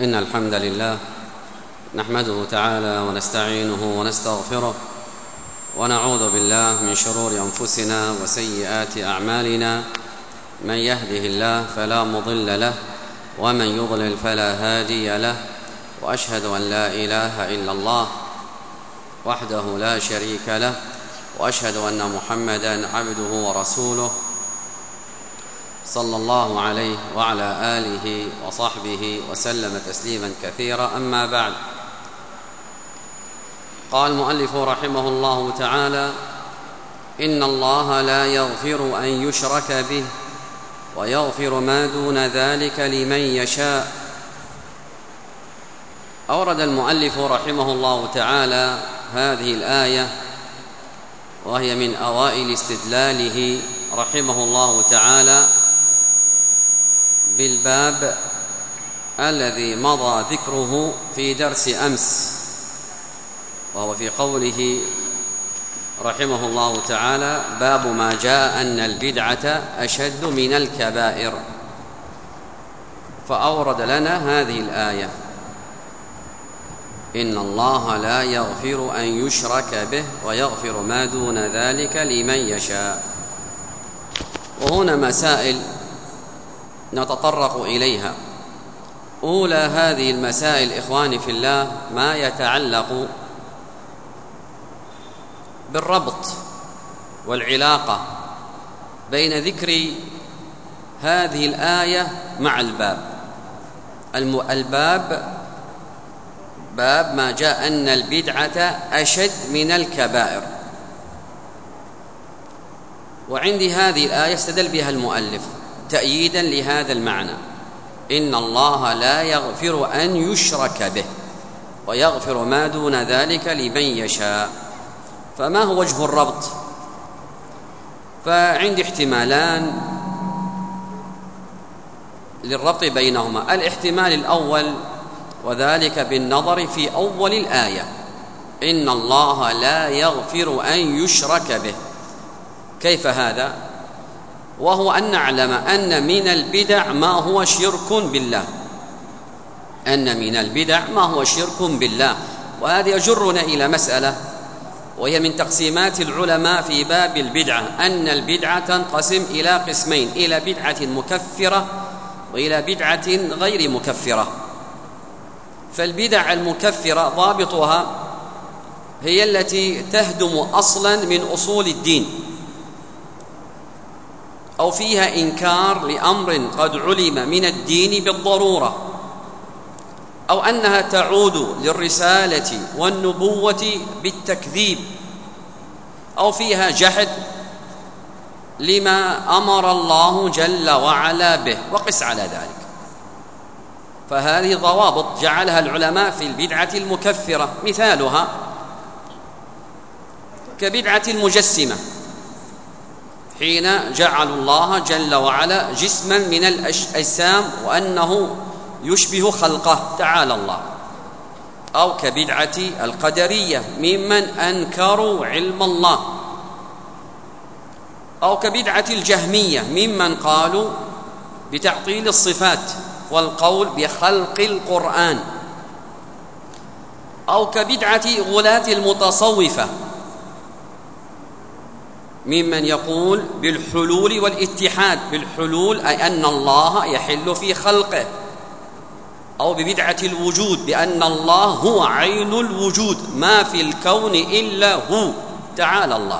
إن الحمد لله نحمده تعالى ونستعينه ونستغفره ونعوذ بالله من شرور أنفسنا وسيئات أعمالنا. من يهده الله فلا مضل له ومن يضلل فلا هادي له، وأشهد أن لا إله إلا الله وحده لا شريك له، وأشهد أن محمدًا عبده ورسوله صلى الله عليه وعلى آله وصحبه وسلم تسليما كثيرا. أما بعد، قال المؤلف رحمه الله تعالى: إن الله لا يغفر أن يشرك به ويغفر ما دون ذلك لمن يشاء. أورد المؤلف رحمه الله تعالى هذه الآية، وهي من أوائل استدلاله رحمه الله تعالى بالباب الذي مضى ذكره في درس أمس، وهو في قوله رحمه الله تعالى: باب ما جاء أن البدعة أشد من الكبائر. فأورد لنا هذه الآية: إن الله لا يغفر أن يشرك به ويغفر ما دون ذلك لمن يشاء. وهنا مسائل نتطرق إليها. أولى هذه المسائل إخواني في الله ما يتعلق بالربط والعلاقة بين ذكر هذه الآية مع الباب. الباب باب ما جاء أن البدعة أشد من الكبائر. وعندي هذه الآية استدل بها المؤلف تأييدا لهذا المعنى: إن الله لا يغفر أن يشرك به ويغفر ما دون ذلك لمن يشاء. فما هو وجه الربط؟ فعندي احتمالان للربط بينهما. الاحتمال الأول، وذلك بالنظر في أول الآية: إن الله لا يغفر أن يشرك به. كيف هذا؟ وهو أن نعلم أن من البدع ما هو شرك بالله، أن من البدع ما هو شرك بالله. وهذا يجرنا إلى مسألة، وهي من تقسيمات العلماء في باب البدعة، أن البدعة تنقسم إلى قسمين: إلى بدعة مكفرة وإلى بدعة غير مكفرة. فالبدع المكفرة ضابطها هي التي تهدم أصلا من أصول الدين، أو فيها إنكار لأمر قد علم من الدين بالضرورة، أو أنها تعود للرسالة والنبوة بالتكذيب، أو فيها جحد لما أمر الله جل وعلا به، وقس على ذلك. فهذه ضوابط جعلها العلماء في البدعة المكفرة. مثالها كبدعة المجسمة، حين جعلوا الله جل وعلا جسما من الأجسام وأنه يشبه خلقه تعالى الله. أو كبدعة القدرية ممن أنكروا علم الله. أو كبدعة الجهمية ممن قالوا بتعطيل الصفات والقول بخلق القرآن. أو كبدعة غلاة المتصوفة ممن يقول بالحلول والاتحاد. بالحلول أي أن الله يحل في خلقه. أو ببدعة الوجود، بأن الله هو عين الوجود، ما في الكون إلا هو تعالى الله.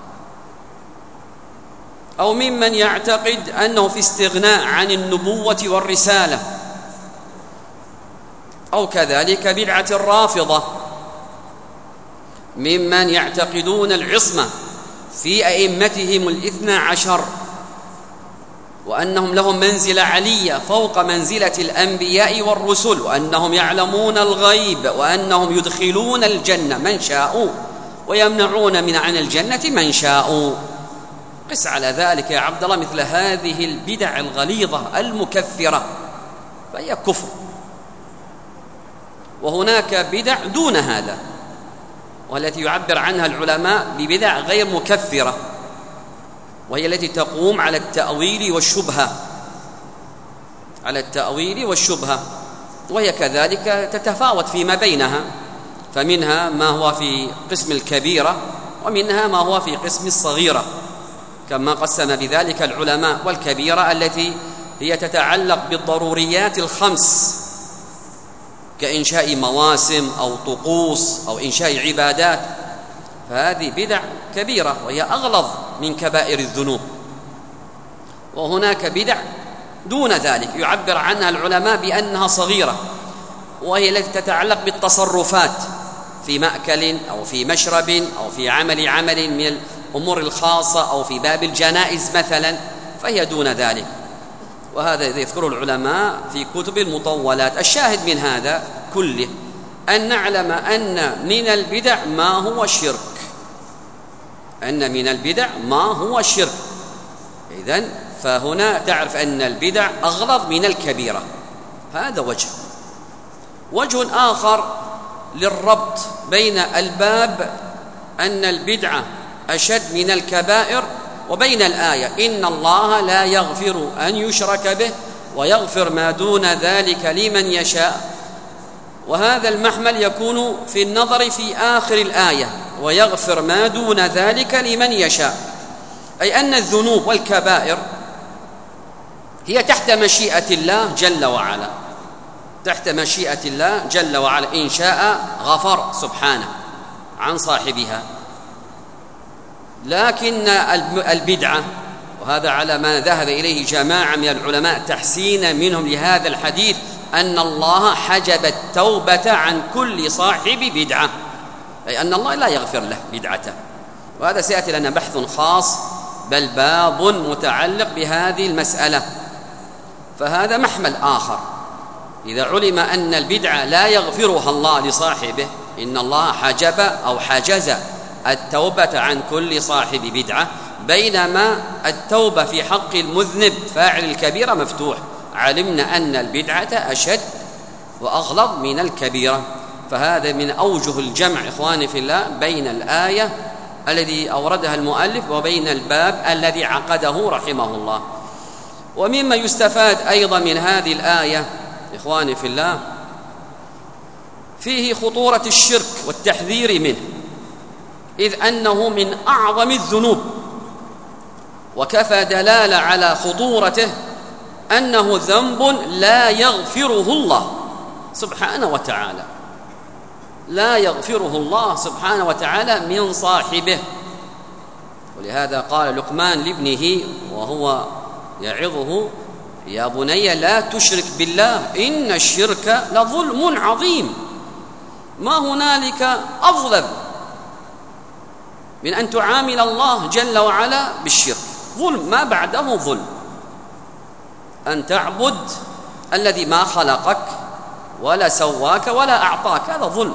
أو ممن يعتقد أنه في استغناء عن النبوة والرسالة. أو كذلك بدعة الرافضة ممن يعتقدون العصمة في أئمتهم 12، وأنهم لهم منزلة علية فوق منزلة الأنبياء والرسل، وأنهم يعلمون الغيب، وأنهم يدخلون الجنة من شاءوا ويمنعون عن الجنة من شاءوا. قس على ذلك يا عبد الله مثل هذه البدع الغليظة المكفرة، فهي كفر. وهناك بدع دون هذا، والتي يعبر عنها العلماء ببدع غير مكفرة، وهي التي تقوم على التأويل والشبهة. وهي كذلك تتفاوت فيما بينها، فمنها ما هو في قسم الكبيرة ومنها ما هو في قسم الصغيرة، كما قسم بذلك العلماء. والكبيرة التي هي تتعلق بالضروريات الخمس كإنشاء مواسم أو طقوس أو إنشاء عبادات، فهذه بدع كبيرة وهي أغلظ من كبائر الذنوب. وهناك بدع دون ذلك يعبر عنها العلماء بأنها صغيرة، وهي التي تتعلق بالتصرفات في مأكل أو في مشرب أو في عمل من الأمور الخاصة أو في باب الجنائز مثلا، فهي دون ذلك. وهذا يذكر العلماء في كتب المطولات. الشاهد من هذا كله أن نعلم أن من البدع ما هو شرك، أن من البدع ما هو شرك. إذن فهنا تعرف أن البدع أغلظ من الكبيرة. هذا وجه آخر للربط بين الباب أن البدعة أشد من الكبائر وبين الآية إن الله لا يغفر أن يشرك به ويغفر ما دون ذلك لمن يشاء. وهذا المحمل يكون في النظر في آخر الآية ويغفر ما دون ذلك لمن يشاء، أي أن الذنوب والكبائر هي تحت مشيئة الله جل وعلا، تحت مشيئة الله جل وعلا. إن شاء غفر سبحانه عن صاحبها. لكن البدعة، وهذا على ما ذهب إليه جماعة من العلماء تحسين منهم لهذا الحديث، أن الله حجب التوبة عن كل صاحب بدعة، أي أن الله لا يغفر له بدعته. وهذا سيأتي لنا بحث خاص بل باب متعلق بهذه المسألة. فهذا محمل آخر. إذا علم أن البدعة لا يغفرها الله لصاحبه، إن الله حجب أو حجز التوبة عن كل صاحب بدعة، بينما التوبة في حق المذنب فاعل الكبيرة مفتوح. علمنا أن البدعة أشد وأغلظ من الكبيرة. فهذا من أوجه الجمع إخواني في الله بين الآية الذي أوردها المؤلف وبين الباب الذي عقده رحمه الله. ومما يستفاد أيضا من هذه الآية إخواني في الله فيه خطورة الشرك والتحذير منه، إذ أنه من أعظم الذنوب. وكفى دلالة على خطورته أنه ذنب لا يغفره الله سبحانه وتعالى، لا يغفره الله سبحانه وتعالى من صاحبه. ولهذا قال لقمان لابنه وهو يعظه: يا بني لا تشرك بالله إن الشرك لظلم عظيم. ما هنالك أظلم من أن تعامل الله جل وعلا بالشرك، ظلم ما بعده ظلم. أن تعبد الذي ما خلقك ولا سواك ولا أعطاك، هذا ظلم.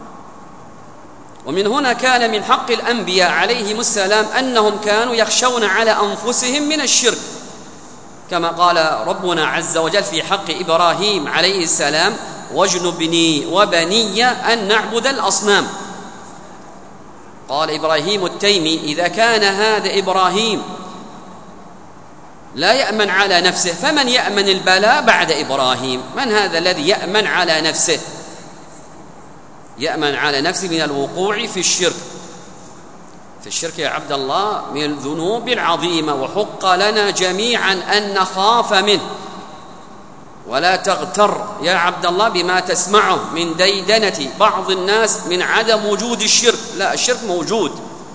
ومن هنا كان من حق الأنبياء عليهم السلام أنهم كانوا يخشون على أنفسهم من الشرك، كما قال ربنا عز وجل في حق إبراهيم عليه السلام: واجنبني وبني أن نعبد الأصنام. قال إبراهيم التيمي: إذا كان هذا إبراهيم لا يأمن على نفسه، فمن يأمن البلاء بعد إبراهيم؟ من هذا الذي يأمن على نفسه؟ يأمن على نفسه من الوقوع في الشرك. في الشرك يا عبد الله من الذنوب العظيمة، وحق لنا جميعا أن نخاف منه. ولا تغتر يا عبد الله بما تسمعه من ديدنة بعض الناس من عدم وجود الشرك. لا، الشرك موجود،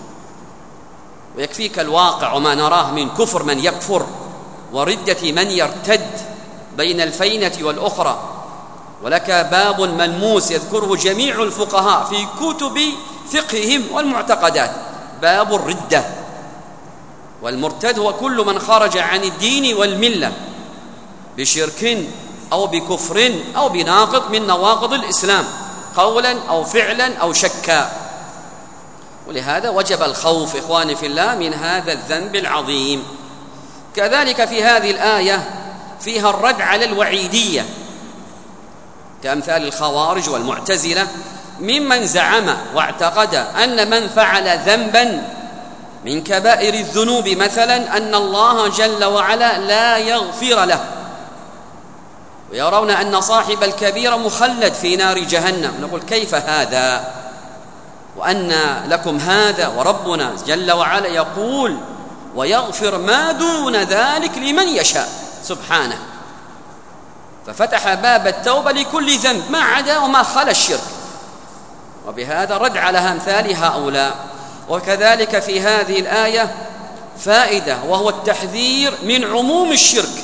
ويكفيك الواقع وما نراه من كفر من يكفر وردة من يرتد بين الفينة والأخرى. ولك باب ملموس يذكره جميع الفقهاء في كتب فقههم والمعتقدات: باب الردة. والمرتد هو كل من خرج عن الدين والملة بشرك أو بكفر أو بناقض من نواقض الإسلام، قولا أو فعلا أو شكا. ولهذا وجب الخوف إخواني في الله من هذا الذنب العظيم. كذلك في هذه الآية فيها الرد على الوعيدية كأمثال الخوارج والمعتزلة، ممن زعم واعتقد أن من فعل ذنبا من كبائر الذنوب مثلا أن الله جل وعلا لا يغفر له. ويرون أن صاحب الكبيرة مخلد في نار جهنم. نقول كيف هذا وأن لكم هذا وربنا جل وعلا يقول ويغفر ما دون ذلك لمن يشاء سبحانه، ففتح باب التوبة لكل ذنب ما عدا وما خلا الشرك، وبهذا رد على أمثال هؤلاء. وكذلك في هذه الآية فائدة وهو التحذير من عموم الشرك،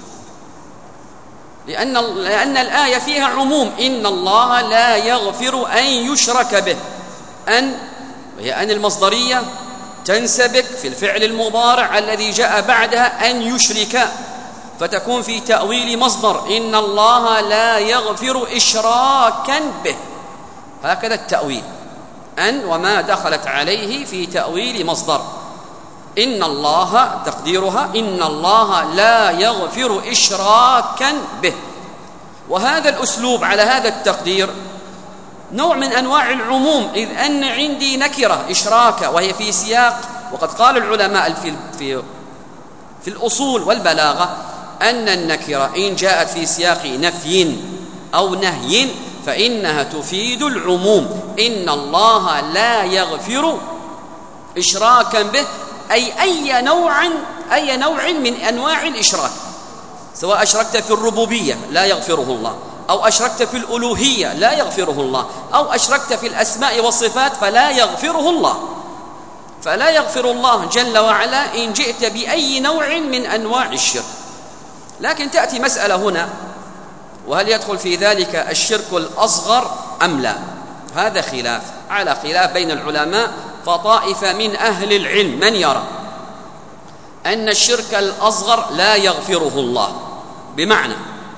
لأن الآية فيها عموم، إن الله لا يغفر أن يشرك به. وهي أن المصدرية تنسبك في الفعل المضارع الذي جاء بعدها أن يشرك، فتكون في تأويل مصدر إن الله لا يغفر إشراكا به، هكذا التأويل، أن وما دخلت عليه في تأويل مصدر إن الله تقديرها إن الله لا يغفر إشراكا به. وهذا الأسلوب على هذا التقدير نوع من أنواع العموم، إذ أن عندي نكرة إشراك وهي في سياق، وقد قال العلماء في الأصول والبلاغة أن النكرة إن جاءت في سياق نفي أو نهي فإنها تفيد العموم. إن الله لا يغفر إشراكا به أي نوع من أنواع الإشراك، سواء أشركت في الربوبية لا يغفره الله، أو أشركت في الألوهية لا يغفره الله، أو أشركت في الأسماء والصفات فلا يغفره الله. فلا يغفر الله جل وعلا إن جئت بأي نوع من أنواع الشرك. لكن تأتي مسألة هنا، وهل يدخل في ذلك الشرك الأصغر أم لا؟ هذا خلاف على خلاف بين العلماء. فطائفة من أهل العلم من يرى أن الشرك الأصغر لا يغفره الله، بمعنى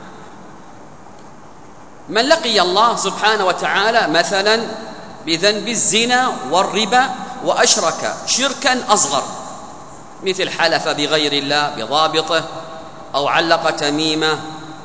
من لقي الله سبحانه وتعالى مثلا بذنب الزنا والربا وأشرك شركا أصغر، مثل حلف بغير الله بضابطه، أو علق تميمة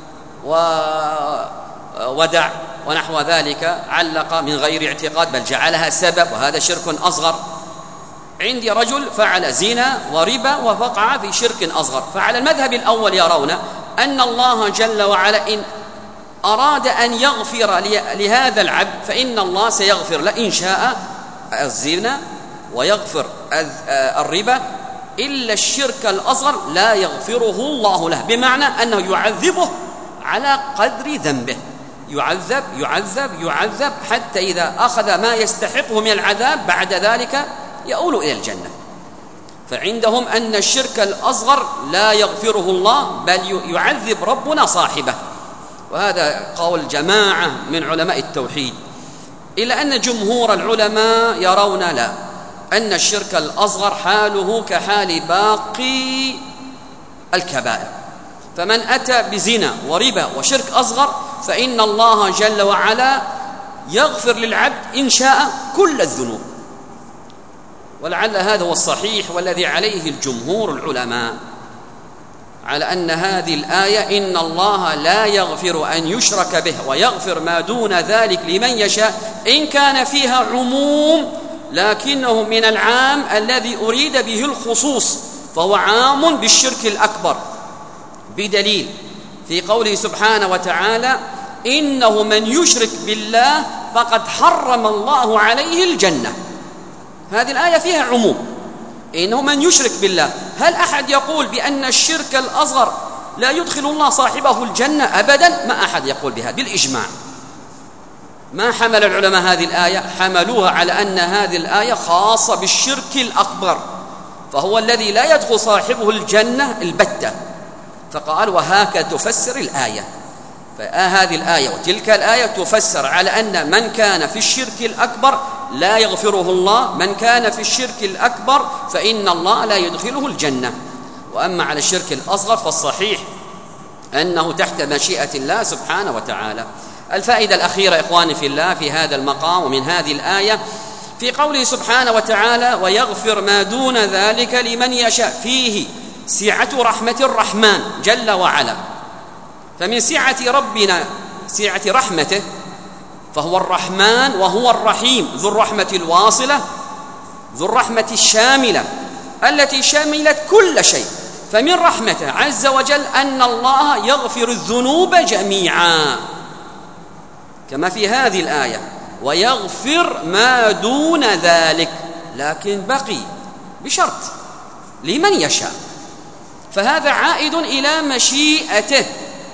وودع ونحو ذلك، علق من غير اعتقاد بل جعلها سبب، وهذا شرك أصغر. عندي رجل فعل زنا وربا ووقع في شرك أصغر، فعلى المذهب الأول يرون أن الله جل وعلا إن أراد أن يغفر لهذا العبد فإن الله سيغفر له إن شاء الزنا ويغفر الربا، إلا الشرك الأصغر لا يغفره الله له، بمعنى أنه يعذبه على قدر ذنبه، يعذب حتى إذا أخذ ما يستحقه من العذاب بعد ذلك يؤول إلى الجنة. فعندهم أن الشرك الأصغر لا يغفره الله بل يعذب ربنا صاحبه، وهذا قول جماعة من علماء التوحيد، إلا أن جمهور العلماء يرون لا، أن الشرك الأصغر حاله كحال باقي الكبائر. فمن أتى بزنا وربا وشرك أصغر فإن الله جل وعلا يغفر للعبد إن شاء كل الذنوب، ولعل هذا هو الصحيح والذي عليه الجمهور العلماء، على أن هذه الآية إن الله لا يغفر أن يشرك به ويغفر ما دون ذلك لمن يشاء، إن كان فيها عموم لكنه من العام الذي أريد به الخصوص، فهو عام بالشرك الأكبر، بدليل في قوله سبحانه وتعالى إنه من يشرك بالله فقد حرم الله عليه الجنة. هذه الآية فيها عموم، إنه من يشرك بالله. هل أحد يقول بأن الشرك الأصغر لا يدخل الله صاحبه الجنة؟ أبدا، ما أحد يقول بها بالإجماع. ما حمل العلماء هذه الآية؟ حملوها على أن هذه الآية خاصة بالشرك الأكبر، فهو الذي لا يدخل صاحبه الجنة البتة، فقال وهكذا تفسر الآية. فهذه الآية وتلك الآية تفسر على أن من كان في الشرك الأكبر لا يغفره الله، من كان في الشرك الأكبر فإن الله لا يدخله الجنة. وأما على الشرك الأصغر فالصحيح أنه تحت مشيئة الله سبحانه وتعالى. الفائدة الأخيرة إخواني في الله في هذا المقام ومن هذه الآية في قوله سبحانه وتعالى ويغفر ما دون ذلك لمن يشاء، فيه سعة رحمة الرحمن جل وعلا. فمن سعة ربنا سعة رحمته، فهو الرحمن وهو الرحيم، ذو الرحمة الواصلة، ذو الرحمة الشاملة التي شملت كل شيء، فمن رحمته عز وجل أن الله يغفر الذنوب جميعا كما في هذه الآية، ويغفر ما دون ذلك، لكن بقي بشرط لمن يشاء، فهذا عائد إلى مشيئته.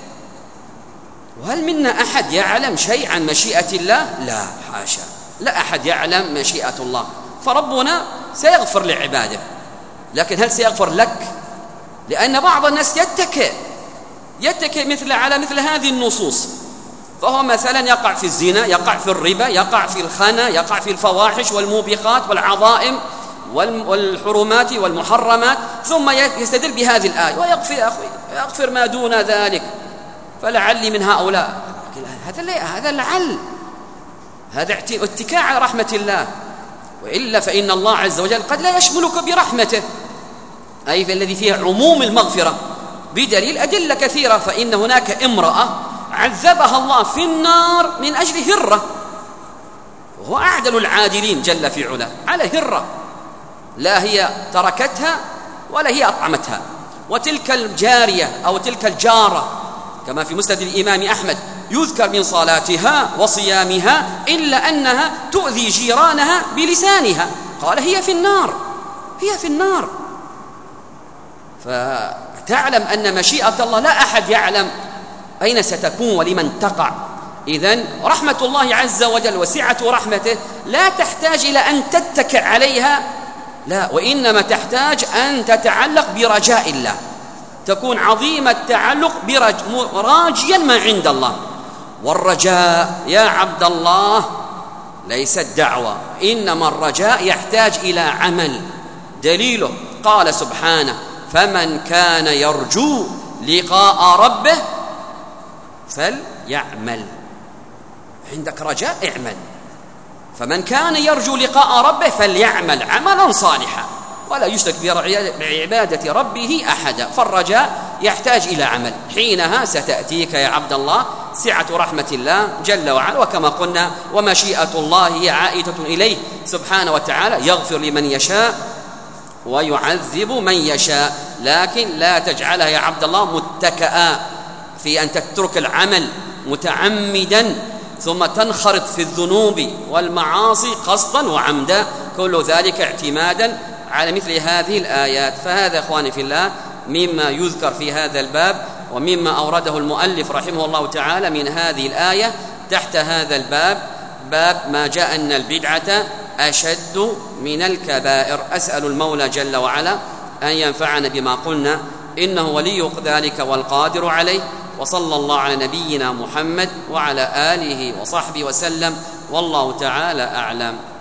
وهل منا أحد يعلم شيء عن مشيئة الله؟ لا، حاشا، لا أحد يعلم مشيئة الله، فربنا سيغفر لعباده، لكن هل سيغفر لك؟ لأن بعض الناس يتكئ على مثل هذه النصوص، فهو مثلا يقع في الزنا، يقع في الربا، يقع في الخنا، يقع في الفواحش والموبقات والعظائم والحرمات والمحرمات، ثم يستدل بهذه الآية ويغفر ما دون ذلك، فلعلي من هؤلاء. هذا لعل، هذا اتكاء على رحمة الله، وإلا فإن الله عز وجل قد لا يشملك برحمته، أي في الذي فيه عموم المغفرة، بدليل أدلة كثيرة. فإن هناك امرأة عذبها الله في النار من أجل هرة، وهو أعدل العادلين جل في علاه، على هرة لا هي تركتها ولا هي أطعمتها. وتلك الجارية أو تلك الجارة كما في مسند الإمام أحمد يذكر من صلاتها وصيامها إلا أنها تؤذي جيرانها بلسانها، قال هي في النار، هي في النار. فتعلم أن مشيئة الله لا أحد يعلم أين ستكون ولمن تقع. إذن رحمة الله عز وجل وسعة رحمته لا تحتاج إلى أن تتكئ عليها، لا، وإنما تحتاج أن تتعلق برجاء الله، تكون عظيم التعلق راجيا ما عند الله. والرجاء يا عبد الله ليس الدعوة، إنما الرجاء يحتاج إلى عمل. دليله قال سبحانه: فمن كان يرجو لقاء ربه فليعمل. عندك رجاء، اعمل. فمن كان يرجو لقاء ربه فليعمل عملا صالحا ولا يشرك بعبادة ربه أحدا. فالرجاء يحتاج إلى عمل، حينها ستأتيك يا عبد الله سعة رحمة الله جل وعلا. وكما قلنا ومشيئة الله هي عائدة إليه سبحانه وتعالى، يغفر لمن يشاء ويعذب من يشاء، لكن لا تجعلها يا عبد الله متكئا في أن تترك العمل متعمدا ثم تنخرط في الذنوب والمعاصي قصدا وعمدا، كل ذلك اعتمادا على مثل هذه الآيات. فهذا إخواني في الله مما يذكر في هذا الباب، ومما أورده المؤلف رحمه الله تعالى من هذه الآية تحت هذا الباب، باب ما جاء أن البدعة أشد من الكبائر. أسأل المولى جل وعلا أن ينفعنا بما قلنا، إنه ولي ذلك والقادر عليه. وصلى الله على نبينا محمد وعلى آله وصحبه وسلم، والله تعالى أعلم.